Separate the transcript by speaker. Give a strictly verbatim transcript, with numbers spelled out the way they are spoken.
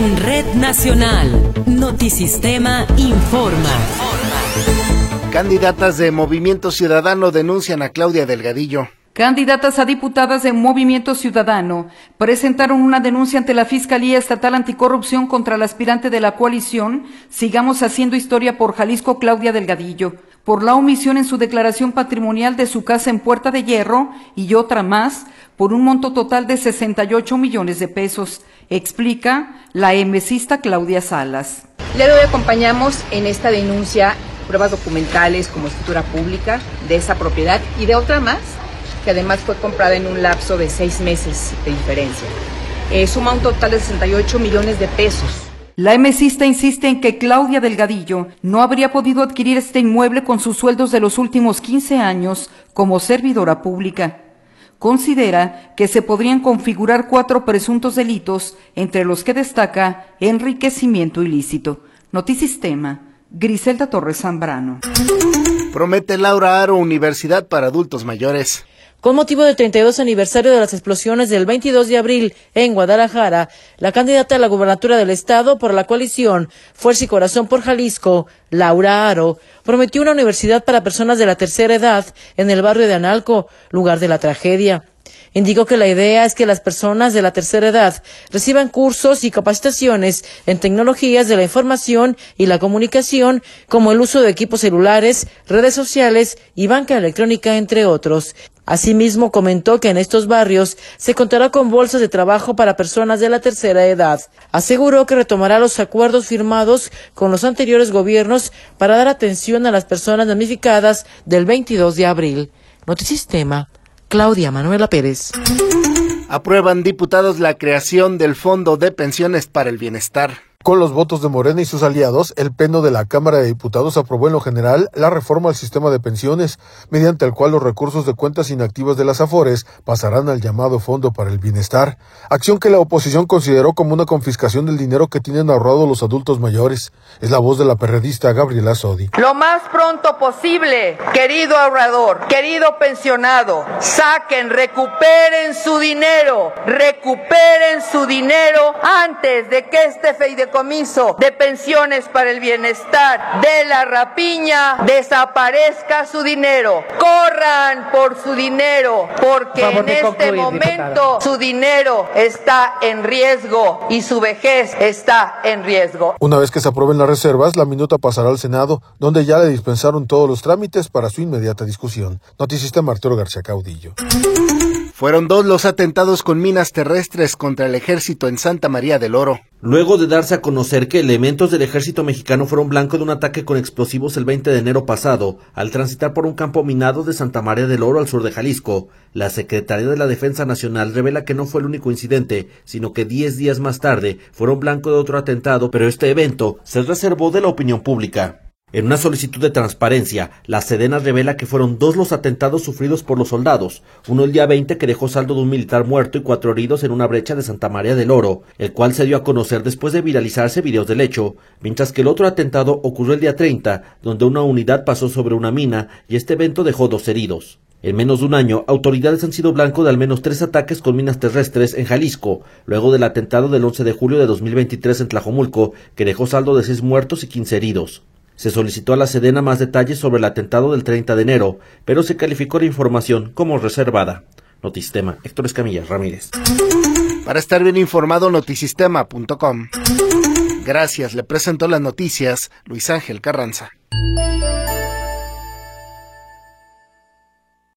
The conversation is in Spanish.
Speaker 1: En Red Nacional, Notisistema informa.
Speaker 2: Candidatas de Movimiento Ciudadano denuncian a Claudia Delgadillo.
Speaker 3: Candidatas a diputadas de Movimiento Ciudadano presentaron una denuncia ante la Fiscalía Estatal Anticorrupción contra la aspirante de la coalición Sigamos Haciendo Historia por Jalisco, Claudia Delgadillo, por la omisión en su declaración patrimonial de su casa en Puerta de Hierro y otra más, por un monto total de sesenta y ocho millones de pesos, explica la emesista Claudia Salas.
Speaker 4: Le doy acompañamos en esta denuncia pruebas documentales como escritura pública de esa propiedad y de otra más, que además fue comprada en un lapso de seis meses de diferencia. Eh, suma un total de sesenta y ocho millones de pesos.
Speaker 3: La emesista insiste en que Claudia Delgadillo no habría podido adquirir este inmueble con sus sueldos de los últimos quince años como servidora pública. Considera que se podrían configurar cuatro presuntos delitos, entre los que destaca enriquecimiento ilícito. Notisistema, Griselda Torres Zambrano.
Speaker 2: Promete Laura Aro Universidad para adultos mayores.
Speaker 5: Con motivo del treinta y dos aniversario de las explosiones del veintidós de abril en Guadalajara, la candidata a la gubernatura del estado por la coalición Fuerza y Corazón por Jalisco, Laura Aro, prometió una universidad para personas de la tercera edad en el barrio de Analco, lugar de la tragedia. Indicó que la idea es que las personas de la tercera edad reciban cursos y capacitaciones en tecnologías de la información y la comunicación, como el uso de equipos celulares, redes sociales y banca electrónica, entre otros. Asimismo, comentó que en estos barrios se contará con bolsas de trabajo para personas de la tercera edad. Aseguró que retomará los acuerdos firmados con los anteriores gobiernos para dar atención a las personas damnificadas del veintidós de abril. Notisistema, Claudia Manuela Pérez.
Speaker 2: Aprueban diputados la creación del Fondo de Pensiones para el Bienestar.
Speaker 6: Con los votos de Morena y sus aliados, el Pleno de la Cámara de Diputados aprobó en lo general la reforma al sistema de pensiones, mediante el cual los recursos de cuentas inactivas de las AFORES pasarán al llamado Fondo para el Bienestar, acción que la oposición consideró como una confiscación del dinero que tienen ahorrado los adultos mayores. Es la voz de la perredista Gabriela Sodi.
Speaker 7: Lo más pronto posible, querido ahorrador, querido pensionado, saquen, recuperen su dinero, recuperen su dinero antes de que este fideicomiso de pensiones para el bienestar de la rapiña desaparezca su dinero. Corran por su dinero, porque en este momento su dinero está en riesgo y su vejez está en riesgo.
Speaker 6: Una vez que se aprueben las reservas, la minuta pasará al Senado, donde ya le dispensaron todos los trámites para su inmediata discusión. Noticista Arturo García Caudillo.
Speaker 2: Fueron dos los atentados con minas terrestres contra el ejército en Santa María del Oro.
Speaker 8: Luego de darse a conocer que elementos del ejército mexicano fueron blanco de un ataque con explosivos el veinte de enero pasado, al transitar por un campo minado de Santa María del Oro al sur de Jalisco, la Secretaría de la Defensa Nacional revela que no fue el único incidente, sino que diez días más tarde fueron blanco de otro atentado, pero este evento se reservó de la opinión pública. En una solicitud de transparencia, la Sedena revela que fueron dos los atentados sufridos por los soldados, uno el día veinte que dejó saldo de un militar muerto y cuatro heridos en una brecha de Santa María del Oro, el cual se dio a conocer después de viralizarse videos del hecho, mientras que el otro atentado ocurrió el día treinta, donde una unidad pasó sobre una mina y este evento dejó dos heridos. En menos de un año, autoridades han sido blanco de al menos tres ataques con minas terrestres en Jalisco, luego del atentado del once de julio de dos mil veintitrés en Tlajomulco, que dejó saldo de seis muertos y quince heridos. Se solicitó a la Sedena más detalles sobre el atentado del treinta de enero, pero se calificó la información como reservada. Notisistema, Héctor Escamilla Ramírez.
Speaker 2: Para estar bien informado, notisistema punto com. Gracias, le presentó las noticias Luis Ángel Carranza.